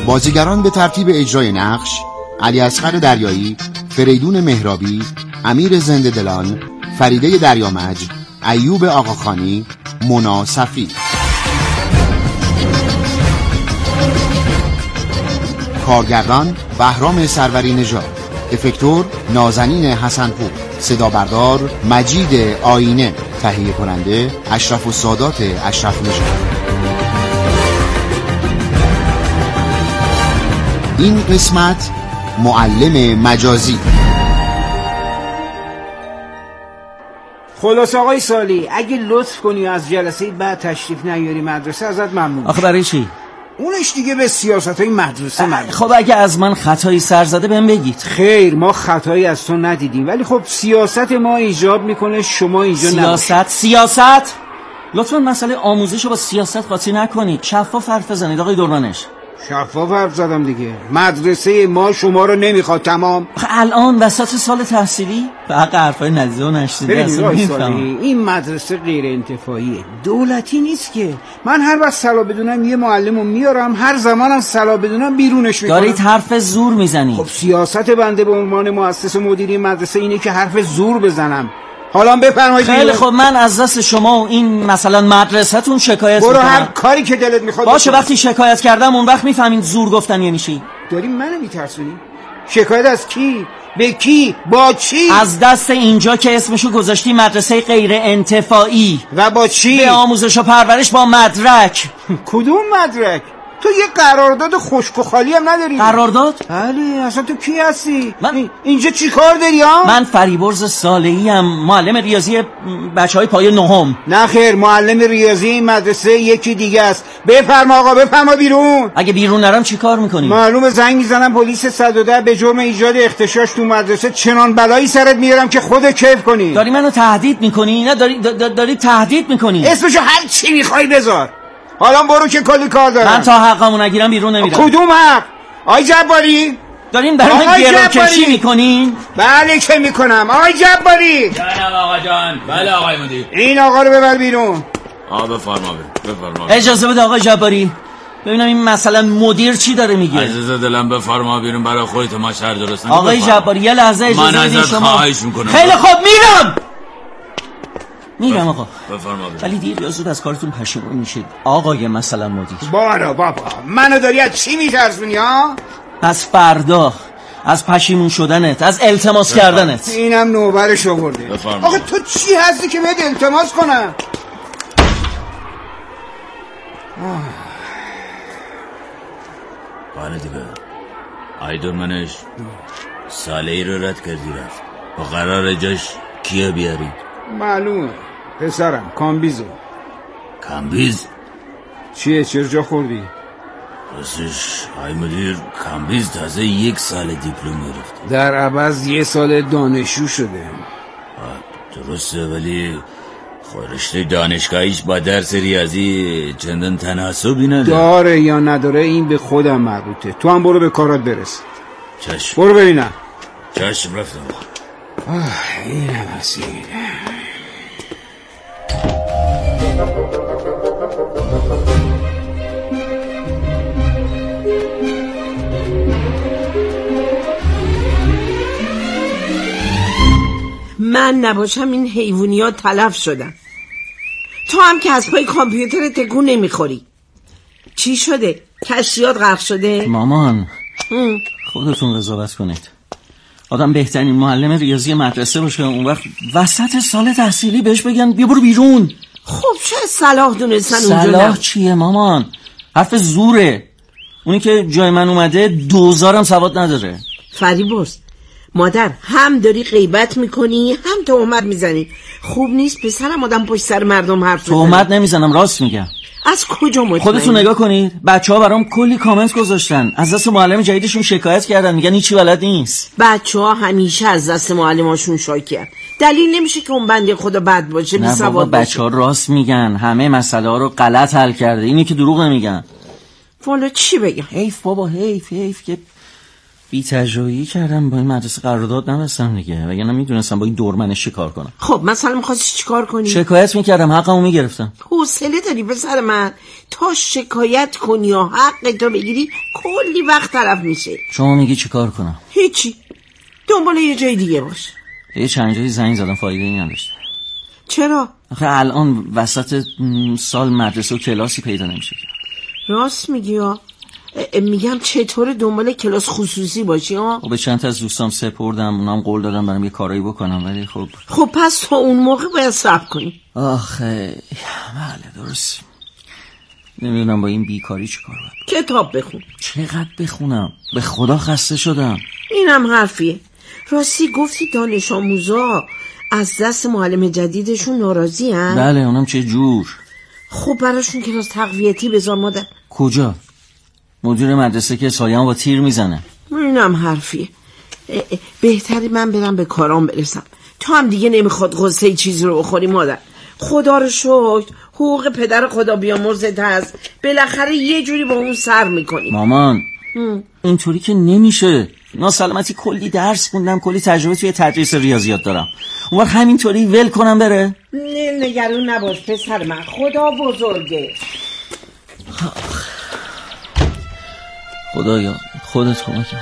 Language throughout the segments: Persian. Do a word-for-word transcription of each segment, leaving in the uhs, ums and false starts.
بازیگران به ترتیب اجرای نقش: علیاصغر دریایی، فریدون مهرابی، امیر زنده دلان، فریده دریامج، ایوب آقاخانی، مونا صفی. کارگردان: بهرام سروری نژاد، افکتور: نازنین حسنپور، صدا بردار: مجید آینه، تهیه کننده: اشرف السادات اشرف نژاد. این قسمت معلم مجازی. خلاص آقای سالی، اگه لطف کنی از جلسه بعد تشریف نیاری مدرسه ازت ممنون. آخه برای چی؟ اونش دیگه به سیاست‌های مدرسه مربوطه. خب اگه از من خطایی سر زده بهم بگید. خیر، ما خطایی از تو ندیدیم، ولی خب سیاست ما ایجاب میکنه شما اینجا نباشید. سیاست سیاست لطفا مسئله آموزش رو با سیاست قاطی نکنید. شفاف حرف بزنید آقای دورانش. شفاف حرف زدم دیگه. مدرسه ما شما رو نمیخواد. تمام. الان وسط سال تحصیلی به حق حرفای نزدیک و نشدیده اصلا نمیفهمم. این مدرسه غیر انتفاعیه، دولتی نیست که. من هر وقت صلاح بدونم یه معلمو میارم، هر زمانم صلاح بدونم بیرونش میکنم. دارید حرف زور میزنید. خب سیاست بنده به عنوان مؤسس مدیری مدرسه اینه که حرف زور بزنم. حالا بفرمایید. خیلی خب، من از دست شما و این مثلا مدرسه‌تون شکایت میکنم. برو هر کاری که دلت میخواد باشه. وقتی شکایت کردم اون وقت میفهمین زور گفتن یعنی چی. داری منو میترسونی؟ شکایت از کی؟ به کی؟ با چی؟ از دست اینجا که اسمشو گذاشتی مدرسه غیر انتفاعی. و با چی؟ به آموزش و پرورش با مدرک. کدوم مدرک؟ تو یه قرارداد خشک و خالی هم نداری؟ قرارداد؟ بله. اصلا تو کی هستی؟ من اینجا چی کار داری ها؟ من فریبرز صالحی ام، معلم ریاضی بچهای پایه نهم. نه خیر، معلم ریاضی این مدرسه یکی دیگه است. بفرما آقا، بفرما بیرون. اگه بیرون نرم چی کار میکنی؟ معلومه زنگ میزنم پلیس صد و ده به جرم ایجاد اختشاش تو مدرسه، چنان بلایی سرت میارم که خودت کیف کنی. داری منو تهدید میکنی؟ نه داری داری, داری تهدید میکنی. اسمشو هر چی میخوای بذار. حالا برو که کلی کار دارم. من تا حقمو نگیرم بیرون نمیرم. کدوم حق؟ آی جباری؟ دارین برای من گروکشی میکنین؟ بله که میکنم. آی جباری. جانم آقا جان. بله آقای مدیر. این آقا رو ببر بیرون. آقا بفرما بفرما. اجازه بده آقای جباری ببینم این مثلا مدیر چی داره میگه. عزیز دلم بفرما بیرون، برای خودت ما شهر درست نکن. آقای جباری یه لحظه اجازه بدید شما. من ازت خواهش میکنم. خیلی خوب میرم. میرم آقا. بفرما. ولی دیر یا زود از کارتون پشیمون میشید آقای مثلا مدیر. بارا بابا، منو داری از چی میترسونی ها؟ از فردا، از پشیمون شدنت، از التماس بفرما. کردنت. اینم نوبرش آورده. بفرما. آقا تو چی هستی که بهت التماس کنم؟ بله دیگه. ایدون منش سالهی رو رد کردی رفت و قرار جاش کیه بیاری؟ معلومه پسرم، کامبیزو. کامبیز؟ چیه؟ چرا جا خوردی؟ راستش های مدیر، کامبیز تازه یک سال دیپلم گرفته، در عوض یه سال دانشجو شده. درسته، ولی رشته دانشگاهیش با درس ریاضی چندان تناسبی نداره. داره یا نداره این به خودم مربوطه. تو هم برو به کارات برس. چشم. برو ببینم. چشم رفتم. آه این هم هستی. من نباشم این حیوانیات تلف شدن. تو هم که از پای کامپیوتر تکون نمیخوری. چی شده؟ کشفیات غرق شده؟ مامان هم. خودتون قضاوت کنید. آدم بهترین معلم ریاضی مدرسه باشه، اون وقت وسط سال تحصیلی بهش بگن بیا برو بیرون. خب چه صلاح دونستن اونجا؟ صلاح چیه مامان؟ حرف زوره. اونی که جای من اومده دوزارم سواد نداره. فریبرز، مادر هم داری غیبت میکنی هم تهمت میزنی. خوب نیست پسرم آدم پشت سر مردم حرف بزنه. تهمت نمیزنم، راست میگم. از کجا مطمئنی؟ خودتون نگاه کنید، بچه‌ها برام کلی کامنت گذاشتن، از دست معلم جدیدشون شکایت کردن، میگن هیچی بلد نیست. بچه‌ها همیشه از دست معلماشون شاکر. دلیل نمیشه که اون بنده خدا بد باشه، بی سواد باشه. بچه‌ها راست میگن، همه مسئله ها رو غلط حل کرده، اینی که دروغ نمیگن. والا چی بگم؟ حیف بابا، حیف حیف که بی تجربی کردم با این مدرسه قرارداد نبستم دیگه، وگرنه میدونستم با این دورمنش چی کار کنم. خب مثلا می‌خواستی چیکار کنی؟ شکایت میکردم، حقمو میگرفتم. حوصله داری پسر من؟ تا شکایت کنی یا حق تو بگیری کلی وقت طرف میشه. شما میگی چیکار کنم؟ هیچی، دنبال یه جای دیگه باش. یه چند جایی زنگ زدم، فایده‌ای نداشت. چرا؟ آخه الان وسط سال مدرسه و کلاسی پیدا نمیشه. راست میگی ها. میگم چطور دنبال کلاس خصوصی باشی ها؟ خب به چند تا از دوستام سپردم، اونام قول دادم برام یه کارایی بکنم، ولی خب خب پس تا اون موقع باید صبر کنی. آخه بله درست. نمیدونم با این بیکاری چی کار باید. کتاب بخون. چقدر بخونم؟ به خدا خسته شدم. اینم حرفیه. راستی گفتی دانش آموزا از دست معلم جدیدشون ناراضی هن؟ بله اونم چه جور. خب براشون کلاس تقویتی بذار مادر. کجا؟ مدیر مدرسه که سایه‌ام با تیر میزنه. اینم حرفیه. بهتری من برم به کارام برسم. تو هم دیگه نمیخواد غصه چیزی رو بخوری مادر. خدا رو شکر حقوق پدر خدا بیامرزت هست، بالاخره یه جوری با اون سر میکنی. مامان اینطوری که نمیشه. ناسلامتی کلی درس خوندم، کلی تجربه توی تدریس ریاضیات دارم، اون وقت همینطوری ول کنم بره؟ نه نگران نباش پسر من، خدا بزرگه. خدایا خودت کمکم کن.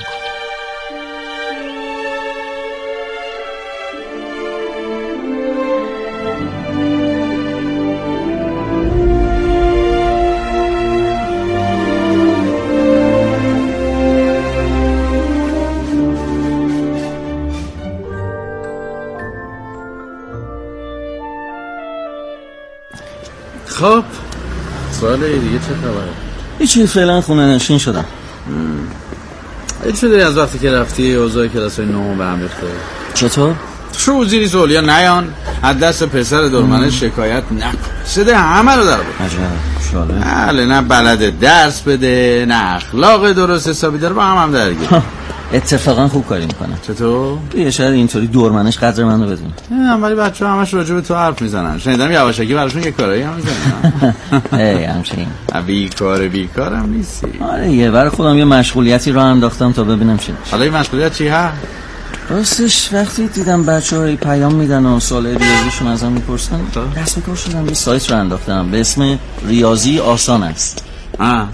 خب سوال دیگه چه خبره؟ هیچی، فعلا خونه نشین شدم. هیچ شده از وقتی که رفتی اوضاع کلاس های نهم به هم ریخته؟ چطور؟ شو وزیری سولیا نیان از دست پسر دورمنه شکایت نکن، صده همه رو در بود. عجب شاله. بله، نه بلده درس بده، نه اخلاق درست حسابی داره، با هم هم درگیر. اتفاقا خوب کاری میکنه. چطور؟ یه شاید اینطوری دورمنش قدر منو بدونه. نه ولی بچه ها همش راجع به تو حرف میزنن. شنیدم یواشکی براشون یه کارایی هم میزنن. ای همچنین بیکار بیکارم نیستی. آره یه بر خودم یه مشغولیتی رو انداختم تا ببینم چی میشه. حالا این مشغولیت چی هست؟ راستش وقتی دیدم بچه‌ها پیام میدن و سوال ریاضیشون ازم میپرسن، دست به کار شدم یه سایت رو انداختم به اسم ریاضی آسان است. آه.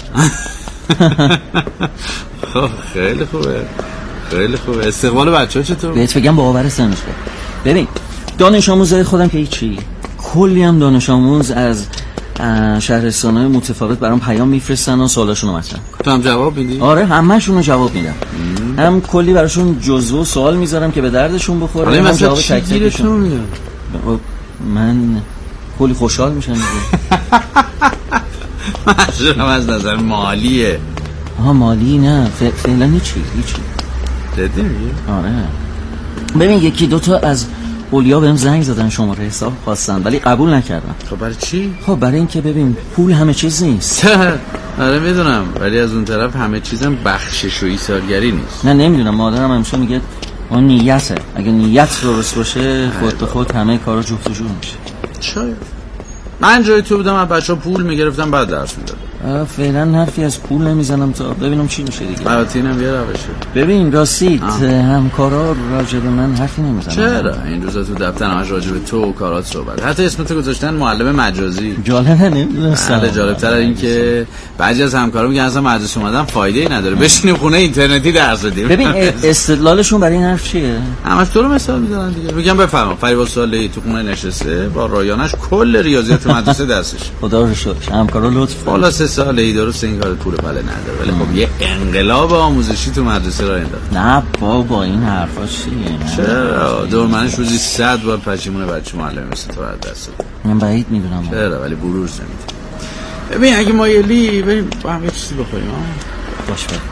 خب خیلی خوبه، خیلی خوبه. استقبال بچه‌ها چطور؟ بهت بگم باورت نمیشه. ببین دانش آموزای خودم که هیچی، کلی هم دانش آموز از شهرستان‌های متفاوت برام پیام میفرستن و سوالاشون رو مطرح می‌کنم. تو هم جواب میدی؟ آره همه‌شون رو جواب میدم. هم کلی براشون جزوه و سوال میذارم که به دردشون بخوره. حالا هم جواب تک تکشون میدم. من کلی خوشحال میشم دیگه. منظورم از نظر مالیه. آها مالی نه، فعلا هیچی هیچی. جدی میگی؟ آره. ببین یکی دوتا از اولیا بهم زنگ زدن شماره حساب خواستن ولی قبول نکردم. خب برای چی؟ خب برای اینکه ببین پول همه چیز نیست. آره میدونم، ولی از اون طرف همه چیزم بخشش و ایثارگری نیست. نه نمیدونم، مادرم همیشه میگه اون نیته، اگه نیت درست باشه خود به خود همه کارا جفت و جور میشه. شاید من جای تو بودم از بچه‌ها پول میگرفتم بعد درس میدادم. فعلا حرفی از پول نمیزنم تا ببینم چی میشه دیگه. البته اینم یه روشه. ببین راستید همکارا راجع به من حرفی نمیزنن. چرا این روزا تو دفتر همش راجع به تو و کارات صحبت، حتی اسمت گذاشتن معلم مجازی. جالبه نمیدونستم. حالا جالب‌تر این که بعضی از همکارا میگن اصلا مدرسه اومدن فایده‌ای نداره، بشینیم خونه اینترنتی درس بدیم. ببین استدلالشون برای این حرف چیه؟ همش تو رو مثال میزنن دیگه. میگم بفرما فریبا صالحی تو خونه نشسته با رایانش کل ریاضیات مدرسه دستش. خدا رو شکر همکارا لطف بالا سه ساله‌ای درست این کار پول پله نداره، ولی خب یه انقلاب آموزشی تو مدرسه راه انداخت. نه بابا این حرفا چیه؟ چرا دورمنش روزی صد بار پشیمون بچه معلم مثل تو از دست داد. من بعید میدونم. چرا ولی بروز نمیده. ببین اگه مایلی بریم با هم یه چیزی بخوریم. ها باش بریم.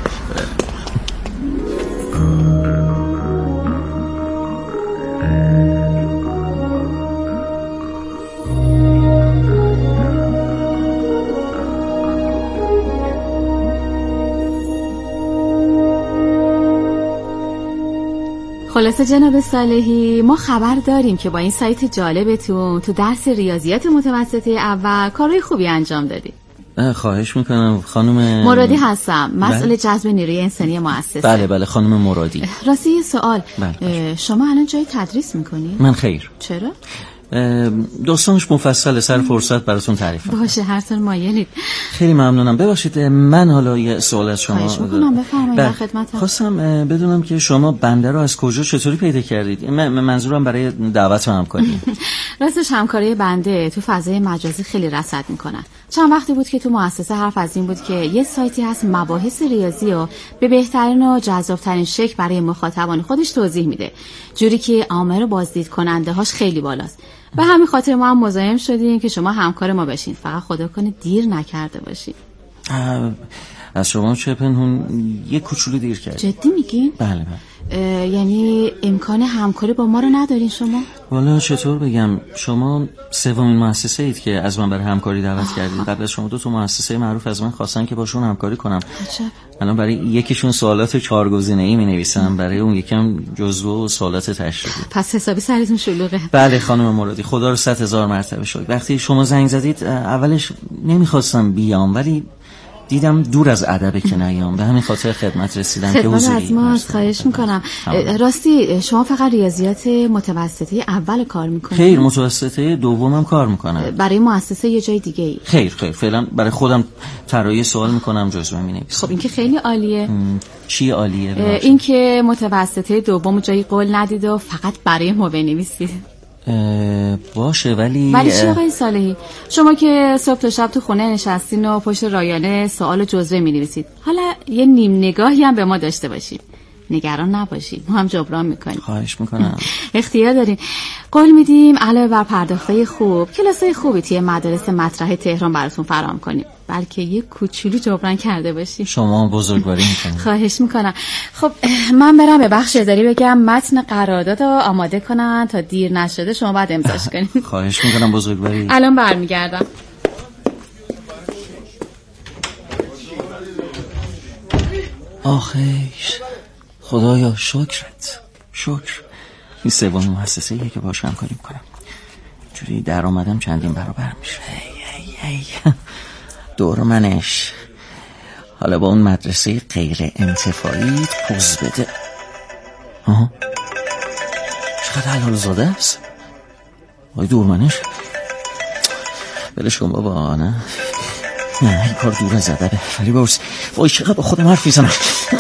خلاصه جناب صالحی ما خبر داریم که با این سایت جالبتون تو درس ریاضیات متوسطه اول کارهای خوبی انجام دادی. خواهش میکنم خانم مرادی هستم، مسئول جذب نیروی انسانی مؤسسه. بله بله خانم مرادی. راستی یه سوال، بله. شما الان جای تدریس میکنی؟ من خیر. چرا؟ داستانش مفصل، سر فرصت براتون تعریف کنم. باشه هر طور مایلید. خیلی ممنونم. ببخشید من حالا یه سوال از شما خواهش میکنم بفرمایید، در خدمتم. خواستم بدونم که شما بنده رو از کجا چطوری پیدا کردید؟ من منظورم برای دعوت و همکاری. راستش همکاری بنده تو فضای مجازی خیلی رصد میکنن. چند وقتی بود که تو مؤسسه حرف از این بود که یه سایتی هست مباحث ریاضی رو به بهترین و جذابترین شکل برای مخاطبان خودش توضیح میده، جوری که آمار بازدید کننده هاش خیلی بالاست. به همین خاطر ما هم مزاحم شدیم که شما همکار ما بشین. فقط خدا کنه دیر نکرده باشین. از شما چه پنهون یه کوچولو دیر کردید. جدی میگین؟ بله بله. یعنی امکان همکاری با ما رو ندارین شما؟ والا چطور بگم، شما سومین مؤسسه اید که از من برای همکاری دعوت کردید. قبل از شما دو تا مؤسسه معروف از من خواستن که باشون همکاری کنم. عجب. الان برای یکیشون سوالات چهارگزینه‌ای می‌نویسم، برای اون یکم جزوه و سوالات تشریحی. پس حسابی سرتون شلوغه. بله خانم مرادی، خدا رو صد هزار مرتبه شکر. وقتی شما زنگ زدید اولش نمیخواستم بیام، ولی دیدم دور از ادبه که نیام، به همین خاطر خدمت رسیدم که حضوری. از ما خواهش میکنم. راستی شما فقط ریاضیات متوسطه اول کار میکنید؟ خیر، متوسطه دومم کار میکنم. برای مؤسسه یه جای دیگه ای؟ خیر خیر، فعلا برای خودم طراحی سوال میکنم، جزوه مینویسم. خب این که خیلی عالیه. چی عالیه؟ این که متوسطه دوم جایی قول ندید و فقط برای ما بنویسید. باشه ولی ولی چی آقای صالحی؟ شما که صبح تا شب تو خونه نشستین و پشت رایانه سوال جزوه می‌نویسید، حالا یه نیم نگاهی هم به ما داشته باشید. نگران نباشید، ما هم جبران میکنیم. خواهش میکنم. اختیار دارین. قول میدیم علاوه بر پرداختای خوب، کلاسای خوبی توی مدارس مطرح تهران براتون فراهم کنیم، بلکه یه کوچولو جبران کرده باشیم. شما بزرگواری میکنید. خواهش میکنم. خب من برم به بخش اداری بگم متن قرارداد رو آماده کنن تا دیر نشده شما باید امضاش کنید. خواهش میکنم بزرگواری. الان برمیگردم. آخیش خدایا شکرت، شکر. این سومین مؤسسه‌ایه که باهاش همکاری میکنم. جوری درآمدم چندین برابر میشه. ای ای ای. دور منش. حالا با اون مدرسه غیر انتفاعی پوز بده. آها چقدر حلال زاده است. وای دور منش. بلش کن بابا. نه نه این کار دور از ادبه. ولی برس وای چقدر با خودم حرف میزنم.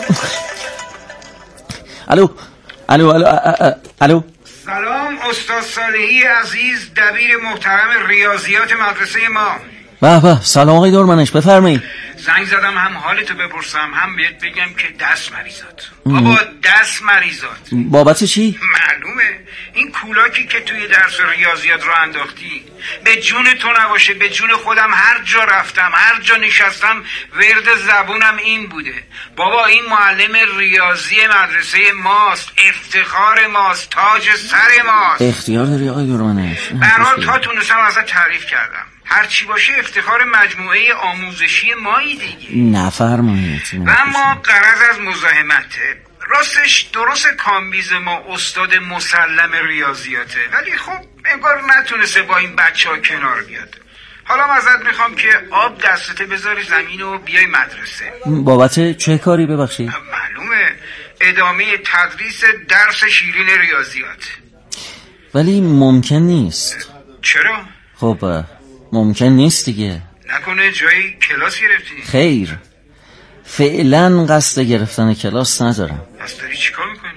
الو الو الو الو. سلام استاد صالحی عزیز، دبیر محترم ریاضیات مدرسه ما. به به سلام آقای دورمنش، بفرمایید. زنگ زدم هم حالتو بپرسم هم بهت بگم که دست مریضات. بابا دست مریضات. بابت چی؟ معلومه این کولاکی که توی درس ریاضیات رو انداختی به جون تو نباشه، به جون خودم هر جا رفتم هر جا نشستم ورد زبونم این بوده. بابا این معلم ریاضی مدرسه ماست، افتخار ماست، تاج سر ماست. اختیار داری آقای دورمنش. برحال تا تونستم ازت تعریف کردم، هرچی باشه افتخار مجموعه آموزشی مایی دیگه. نفرمایید. و اما غرض از مزاحمته. راستش درست کامبیز ما استاد مسلم ریاضیاته، ولی خب انگار نتونسته با این بچه ها کنار بیاد. حالا ازت میخوام که آب دستته بذاری زمین و بیای مدرسه. بابت چه کاری ببخشید؟ معلومه ادامه تدریس درس شیرین ریاضیات. ولی ممکن نیست. چرا؟ خب ممکن نیست دیگه. نکنه جایی کلاس گرفتی؟ خیر فعلا قصد گرفتن کلاس ندارم. پس داری چیکار میکنی؟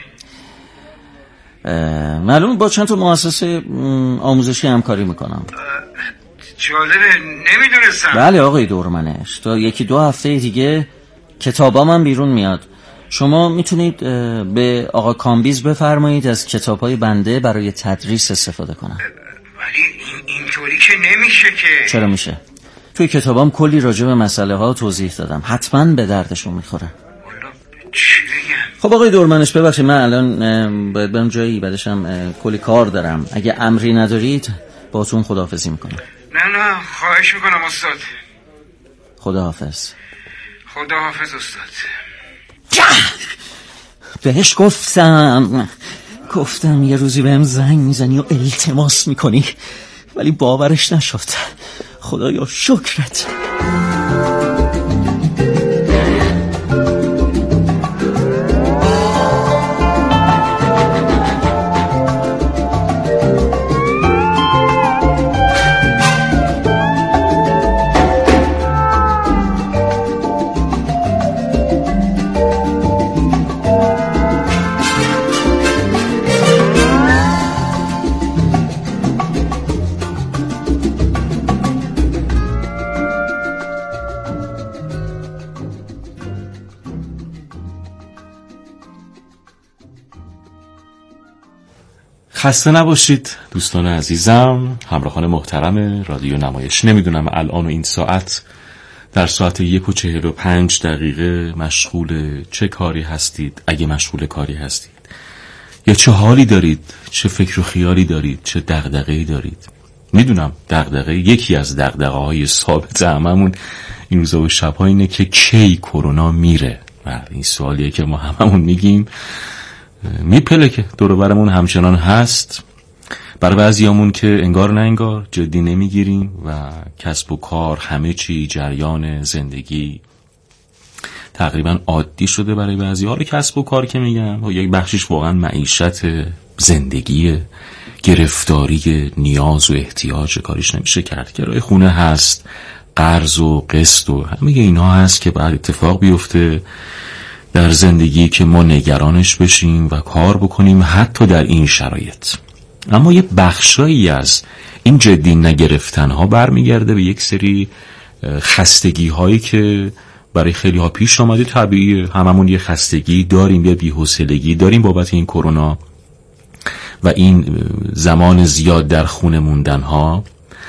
معلوم با چند تا مؤسسه آموزشی همکاری میکنم. جالبه، نمیدونستم. بله آقای دورمنش، تا یکی دو هفته دیگه کتابام هم بیرون میاد. شما میتونید به آقا کامبیز بفرمایید از کتابای بنده برای تدریس استفاده کنم. ولی این اینطوری که نمیشه که. چرا میشه؟ توی کتابام کلی راجع به مسئله ها توضیح دادم، حتما به دردشون میخوره. چی بگم؟ خب آقای دورمنش ببخشید من الان باید برم جایی، بعدشم کلی کار دارم. اگه امری ندارید باهاتون خداحافظی میکنم. نه نه خواهش میکنم استاد. خداحافظ. خداحافظ استاد. بهش گفتم گفتم یه روزی بهم زنگ میزنی و التماس میکنی، ولی باورش نشد. خدایا شکرت. خسته نباشید دوستان عزیزم، همراهان محترم رادیو نمایش. نمیدونم الان و این ساعت در ساعت یک و چهل و پنج دقیقه مشغول چه کاری هستید، اگه مشغول کاری هستید، یا چه حالی دارید، چه فکر و خیالی دارید، چه دغدغه‌ای دارید. میدونم دغدغه، یکی از دغدغه‌های ثابت هممون این روزا و شب‌ها اینه که کی کرونا میره. و این سوالیه که ما هممون میگیم، میپله که دور و برمون همچنان هست. برای بعضیامون که انگار نه انگار جدی نمیگیریم و کسب و کار، همه چی، جریان زندگی تقریبا عادی شده برای بعضی ها. کسب و کار که میگم یک بخشش واقعا معیشت، زندگی، گرفتاری نیاز و احتیاج، کاریش نمیشه کرد. کرایه خونه هست، قرض و قسط و همه اینها هست که بعد اتفاق بیفته در زندگی که ما نگرانش بشیم و کار بکنیم حتی در این شرایط. اما یه بخشایی از این جدی نگرفتن ها برمیگرده به یک سری خستگی هایی که برای خیلی ها پیش آمده. طبیعیه، هممون یه خستگی داریم، یه بی‌حوصلگی داریم بابت این کرونا و این زمان زیاد در خونه موندن ها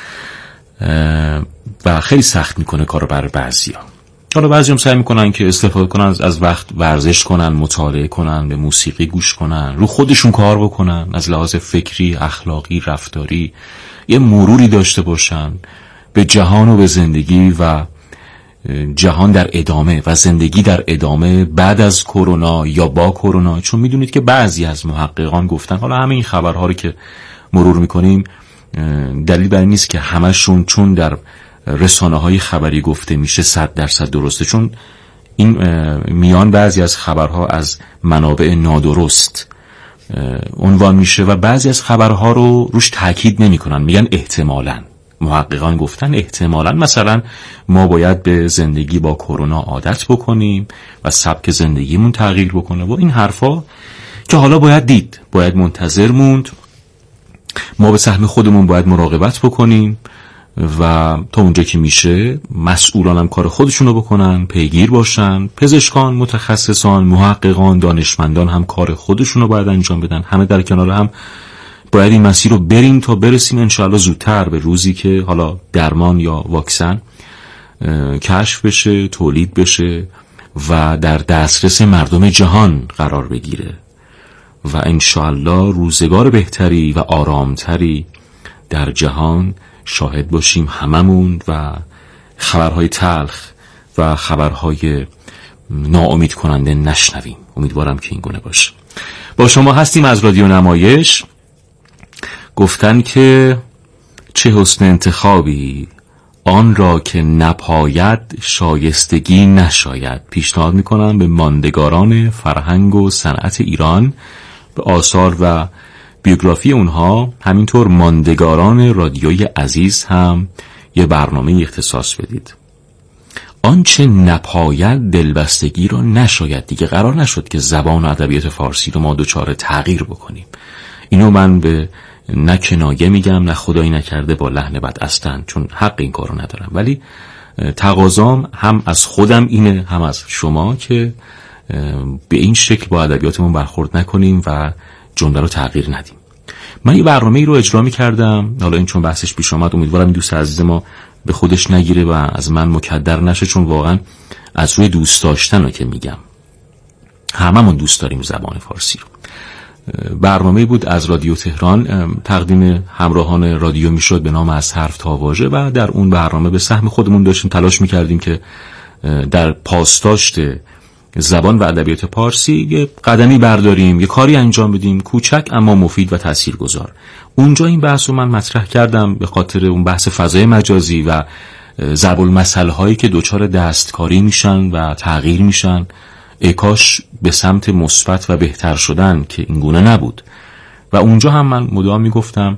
و خیلی سخت میکنه کارو برای بعضیا. حالا بعضی هم سعی میکنن که استفاده کنن از وقت، ورزش کنن، مطالعه کنن، به موسیقی گوش کنن، رو خودشون کار بکنن، از لحاظ فکری، اخلاقی، رفتاری یه مروری داشته باشن به جهان و به زندگی و جهان در ادامه و زندگی در ادامه بعد از کرونا یا با کرونا. چون میدونید که بعضی از محققان گفتن، حالا همه این خبرها رو که مرور میکنیم دلیل بر این نیست که همشون چون در رسانه های خبری گفته میشه صد درصد درسته، چون این میان بعضی از خبرها از منابع نادرست عنوان میشه و بعضی از خبرها رو روش تاکید نمیکنن، میگن احتمالاً. محققان گفتن احتمالاً مثلا ما باید به زندگی با کرونا عادت بکنیم و سبک زندگیمون تغییر بکنه و این حرفا که حالا باید دید، باید منتظر موند. ما به سهم خودمون باید مراقبت بکنیم و تا اونجا که میشه مسئولان هم کار خودشون رو بکنن، پیگیر باشن، پزشکان، متخصصان، محققان، دانشمندان هم کار خودشون رو باید انجام بدن. همه در کنار هم باید این مسیر رو بریم تا برسیم انشاءالله زودتر به روزی که حالا درمان یا واکسن کشف بشه، تولید بشه و در دسترس مردم جهان قرار بگیره و انشاءالله روزگار بهتری و آرامتری در جهان شاهد باشیم هممون و خبرهای تلخ و خبرهای ناامید کننده نشنویم. امیدوارم که این گونه باشه. با شما هستیم از رادیو نمایش. گفتن که چه حسن انتخابی آن را که نپاید شایستگی نشاید. پیشنهاد میکنم به ماندگاران فرهنگ و صنعت ایران به آثار و بیوگرافی اونها، همینطور ماندگاران رادیوی عزیز هم یه برنامه اختصاص بدید. آنچه نپاید دلبستگی را نشاید. دیگه قرار نشد که زبان و ادبیات فارسی رو ما دچار تغییر بکنیم. اینو من به نه کنایه میگم، نه خدایی نکرده با لحن بد اصلا، چون حق این کارو ندارم، ولی تقاضام هم از خودم اینه هم از شما که به این شکل با ادبیاتمون برخورد نکنیم و جمله رو تغییر ندیم. من یه برنامه‌ای رو اجرا می‌کردم، حالا این چون بحثش پیش اومد امیدوارم این دوست عزیز ما به خودش نگیره و از من مکدر نشه، چون واقعا از روی دوست داشتن رو که میگم، هممون دوست داریم زبان فارسی رو. برنامه‌ای بود از رادیو تهران، تقدیم همراهان رادیو میشد به نام از حرف تا واژه و در اون برنامه به سهم خودمون داشتیم تلاش می‌کردیم که در پاسداشت زبان و ادبیات پارسی یه قدمی برداریم، یه کاری انجام بدیم کوچک اما مفید و تاثیرگذار. اونجا این بحث رو من مطرح کردم به خاطر اون بحث فضای مجازی و ضرب المثل هایی که دوچار دستکاری میشن و تغییر میشن، ای کاش به سمت مثبت و بهتر شدن که این گونه نبود. و اونجا هم من مدام میگفتم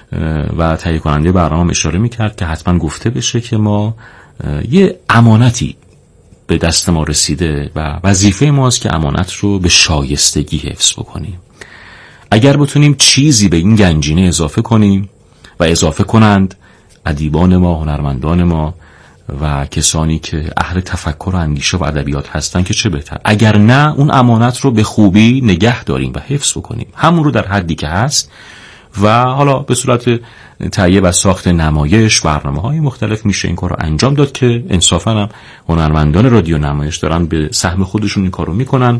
و تهیه کننده برنامه اشاره میکرد که حتما گفته بشه که ما یه امانتی به دست ما رسیده و وظیفه ماست که امانت رو به شایستگی حفظ بکنیم. اگر بتونیم چیزی به این گنجینه اضافه کنیم و اضافه کنند ادیبان ما، هنرمندان ما و کسانی که اهل تفکر و اندیشه و ادبیات هستن که چه بهتر. اگر نه اون امانت رو به خوبی نگه داریم و حفظ بکنیم، همون رو در حدی که هست و حالا به صورت تهیه و ساخت نمایش، برنامه‌های مختلف میشه این کار رو انجام داد که انصافاً هم هنرمندان رادیو نمایش دارن به سهم خودشون این کار رو میکنن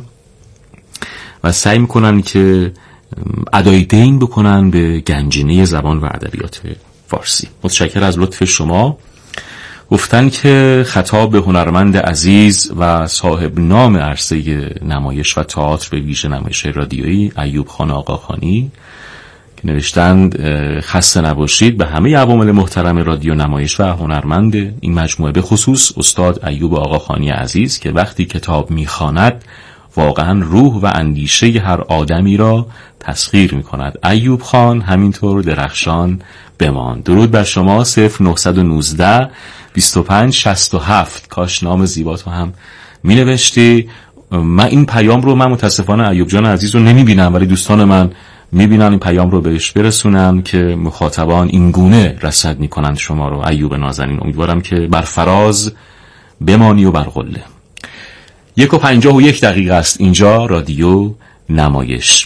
و سعی میکنن که ادای دین بکنن به گنجینه زبان و ادبیات فارسی. متشکرم از لطف شما. گفتن که خطاب به هنرمند عزیز و صاحب نام عرصه نمایش و تئاتر به ویژه نمایش رادیویی ایوب خان آقاخانی که نوشتند خسته نباشید به همه عوامل محترم رادیو نمایش و هنرمند این مجموعه، به خصوص استاد ایوب آقاخانی عزیز که وقتی کتاب میخواند واقعا روح و اندیشه هر آدمی را تسخیر می کند. ایوب خان همینطور درخشان بمان. درود بر شما. صفر نهصد و نوزده بیست و پنج شصت و هفت. کاش نام زیباتو هم می نوشتی. من این پیام رو، من متاسفانه ایوب جان عزیز رو نمی بینم، ولی دوستان من می بینن این پیام رو بهش برسونم که مخاطبان این گونه رصد می کنند شما رو. ایوب نازنین، امیدوارم که بر فراز بمانی و بر قله. یک و پنجاه و یک دقیقه است اینجا رادیو نمایش.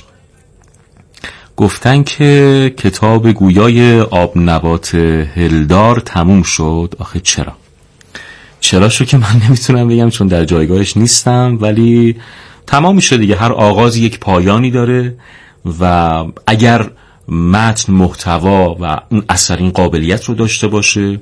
گفتن که کتاب گویای آب نبات هلدار تموم شد. آخه چرا؟ چرا شو که من نمیتونم بگم چون در جایگاهش نیستم، ولی تمام میشه دیگه. هر آغاز یک پایانی داره و اگر متن، محتوا و اون اثر این قابلیت رو داشته باشه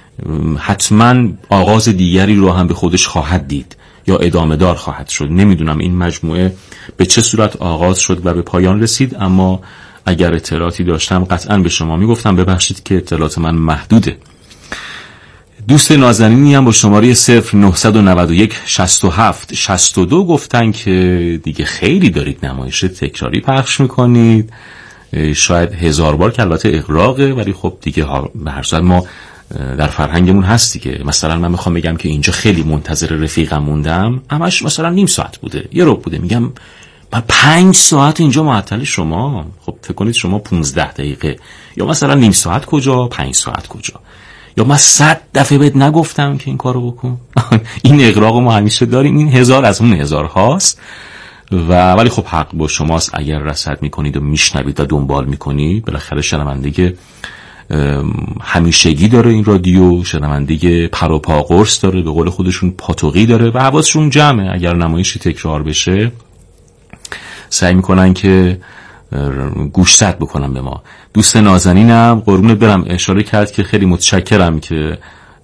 حتما آغاز دیگری رو هم به خودش خواهد دید یا ادامه دار خواهد شد. نمیدونم این مجموعه به چه صورت آغاز شد و به پایان رسید، اما اگر اطلاعاتی داشتم قطعا به شما میگفتم. ببخشید که اطلاعات من محدوده. دوست نازنینی هم با شماره صفر نهصد و نود و یک شصت و هفت شصت و دو گفتن که دیگه خیلی دارید نمایش تکراری پخش میکنید، شاید هزار بار که البته اغراقه، ولی خب دیگه به هر صورت ما در فرهنگمون هستی که مثلا من میخوام بگم که اینجا خیلی منتظر رفیقم موندم، همش مثلا نیم ساعت بوده، یه رو بوده، میگم من پنج ساعت اینجا معطل شما. خب فکر کنید شما پونزده دقیقه یا مثلا نیم ساعت کجا، پنج ساعت کجا، یا من صد دفعه بهت نگفتم که این کارو بکن. این اغراق ما همیشه داریم، این هزار از اون هزار هاست و ولی خب حق با شماست اگر رصد میکنید و میشنوید و دنبال میکنید. بالاخره شنونده همیشگی داره این رادیو، شنونده پر و پا قرص داره، به قول خودشون پاتوقی داره و حواسشون جمعه. اگر نمایشی تکرار بشه سعی میکنن که گوشزد بکنن به ما. دوست نازنینم قربونت برم اشاره کرد که خیلی متشکرم که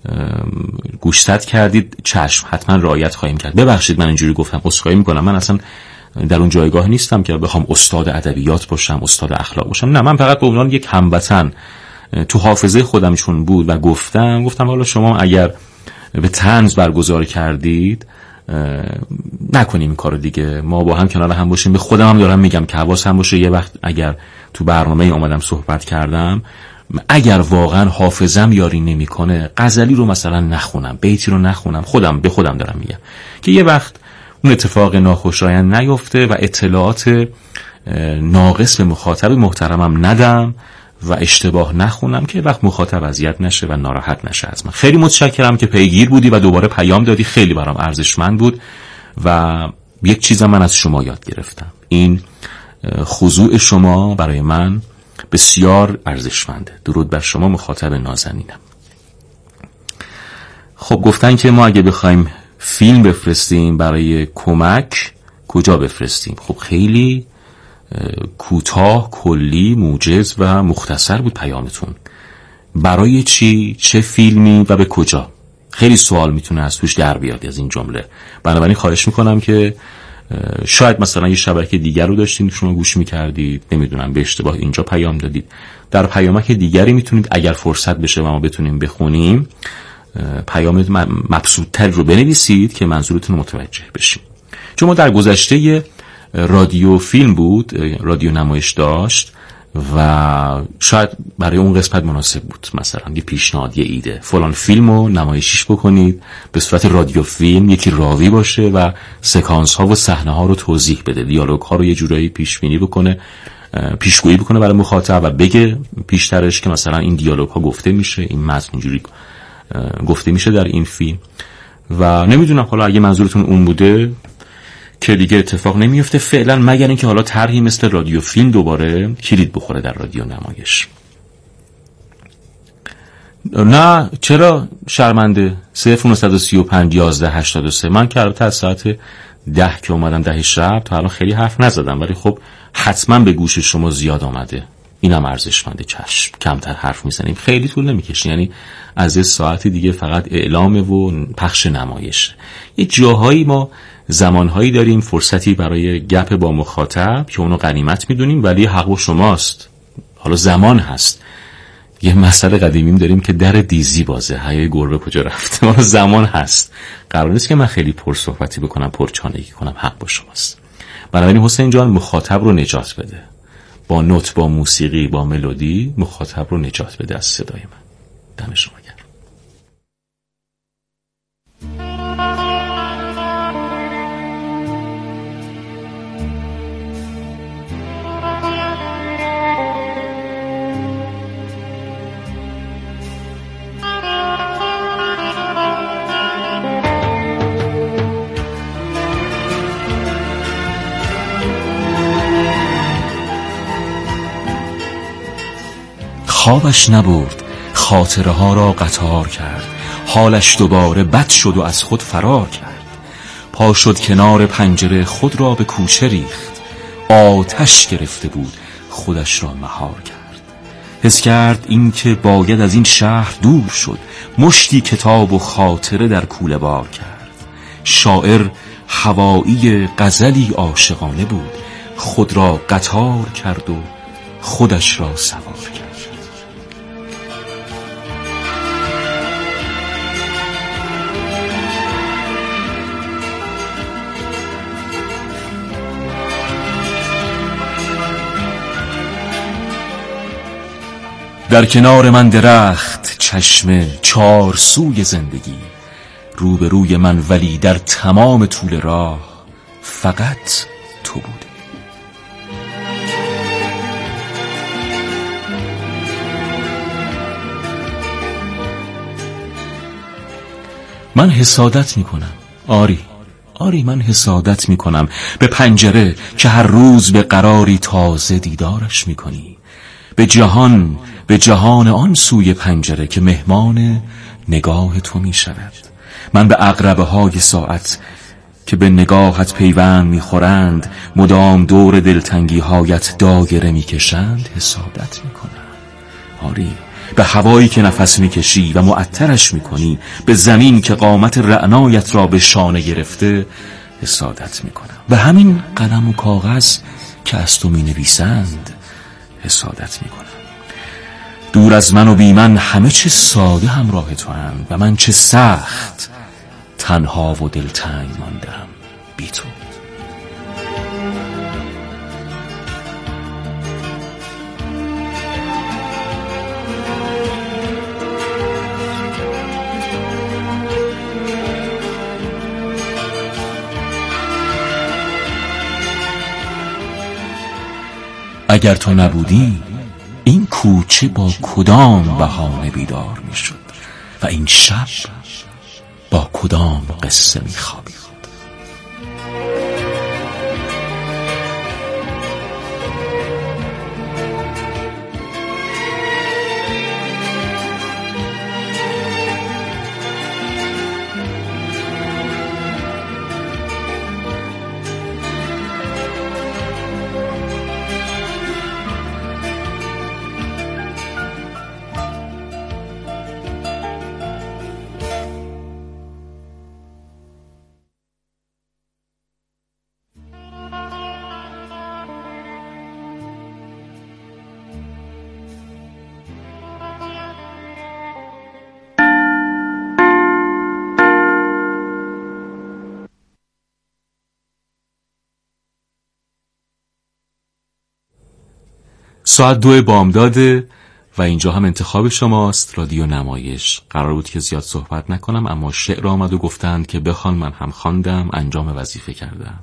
گوشزد کردید. چشم، حتما رعایت خواهیم کرد. ببخشید من اینجوری گفتم، عذرخواهی میکنم. من اصلا در اون جایگاه نیستم که بخوام استاد ادبیات باشم، استاد اخلاق باشم. نه، من فقط به عنوان یک هموطن تو حافظه خودم چون بود و گفتم گفتم حالا شما اگر به طنز برگزار کردید نکنیم این کارو دیگه، ما با هم کنار هم باشیم. به خودم هم دارم میگم که حواسم باشه یه وقت اگر تو برنامه اومدم صحبت کردم، اگر واقعا حافظم یاری نمیکنه غزلی رو مثلا نخونم، بیتی رو نخونم، خودم به خودم دارم میگم که یه وقت اون اتفاق ناخوشایند نیفته و اطلاعات ناقص به مخاطب محترمم ندم و اشتباه نخونم که وقت مخاطب اذیت نشه و ناراحت نشه از من. خیلی متشکرم که پیگیر بودی و دوباره پیام دادی، خیلی برام ارزشمند بود و یک چیزم من از شما یاد گرفتم. این خضوع شما برای من بسیار ارزشمنده. درود بر شما مخاطب نازنینم. خب گفتن که ما اگه بخوایم فیلم بفرستیم برای کمک کجا بفرستیم؟ خب خیلی کوتاه، کلی، موجز و مختصر بود پیامتون. برای چی؟ چه فیلمی و به کجا؟ خیلی سوال میتونه از توش در بیاد از این جمله. بنابراین خواهش میکنم که شاید مثلا یه شبکه دیگر رو داشتین شما گوش میکردید، نمیدونم به اشتباه اینجا پیام دادید، در پیامک دیگری میتونید اگر فرصت بشه و ما بتونیم بخونیم پیام مبسوط‌تر رو بنویسید که منظورتون رو متوجه بشیم. چون ما در گذشته رادیو فیلم بود، رادیو نمایش داشت و شاید برای اون قسمت مناسب بود مثلا یه پیشنهاد، یه ایده، فلان فیلمو نمایشیش بکنید به صورت رادیو فیلم، یکی راوی باشه و سکانس ها و صحنه ها رو توضیح بده، دیالوگ ها رو یه جورایی پیش بینی بکنه، پیشگویی بکنه برای مخاطب و بگه پیشترش که مثلا این دیالوگ ها گفته میشه، این متن اینجوری گفته میشه در این فیلم. و نمیدونم حالا اگه منظورتون اون بوده که دیگه اتفاق نمیفته فعلا، مگر اینکه حالا طرحی مثل رادیو فیلم دوباره کلید بخوره در رادیو نمایش. نه چرا شرمنده؟ صفر نهصد و سی و پنج یازده هشتاد و سه. من که البته از ساعت ده که اومدم ده شب تا الان خیلی حرف نزدم، ولی خب حتما به گوش شما زیاد آمده. اینم ارزشمنده. چشم کمتر حرف میزنیم، خیلی طول نمیکشه، یعنی از یه ساعت دیگه فقط اعلامه و پخش نمایش. یه جاهایی ما زمانهایی داریم فرصتی برای گپ با مخاطب که اونو غنیمت میدونیم، ولی حق با شماست. حالا زمان هست. یه مسئله قدیمیم داریم که در دیزی بازه، حیای گربه کجا رفته. حالا زمان هست، قرار نیست که من خیلی پر صحبتی بکنم، پر چانگی کنم. حق با شماست. بنابراین حسین جان مخاطب رو نجات بده، با نوت، با موسیقی، با ملودی مخاطب رو نجات بده از صدای من. دم شما گرم. خوابش نبرد، خاطره ها را قطار کرد، حالش دوباره بد شد و از خود فرار کرد. پا شد کنار پنجره، خود را به کوچه ریخت، آتش گرفته بود خودش را مهار کرد. حس کرد این که باید از این شهر دور شد، مشتی کتاب و خاطره در کوله بار کرد. شاعر هوایی غزلی عاشقانه بود، خود را قطار کرد و خودش را سوار کرد. در کنار من درخت، چشمه، چار سوی زندگی، روبروی من ولی در تمام طول راه فقط تو بودی. من حسادت میکنم، آری آری من حسادت میکنم به پنجره که هر روز به قراری تازه دیدارش میکنی، به جهان به جهان آن سوی پنجره که مهمان نگاه تو می شود. من به عقربه های ساعت که به نگاهت پیوند می خورند، مدام دور دلتنگی هایت دایره می کشند حسادت می کنم. آری به هوایی که نفس می کشی و معطرش می کنی، به زمین که قامت رعنایت را به شانه گرفته حسادت می کنم. به همین قلم و کاغذ که از تو می نویسند حسادت می کنم. دور از من و بی من همه چه ساده همراه تو هستند و من چه سخت تنها و دلتنگ ماندم بی تو. اگر تو نبودی این کوچه با کدام بهانه بیدار می شد و این شب با کدام قصه می خوابید. ساعت دو بامداده و اینجا هم انتخاب شماست، رادیو نمایش. قرار بود که زیاد صحبت نکنم، اما شعر آمد و گفتند که بخوان، من هم خواندم، انجام وظیفه کردم.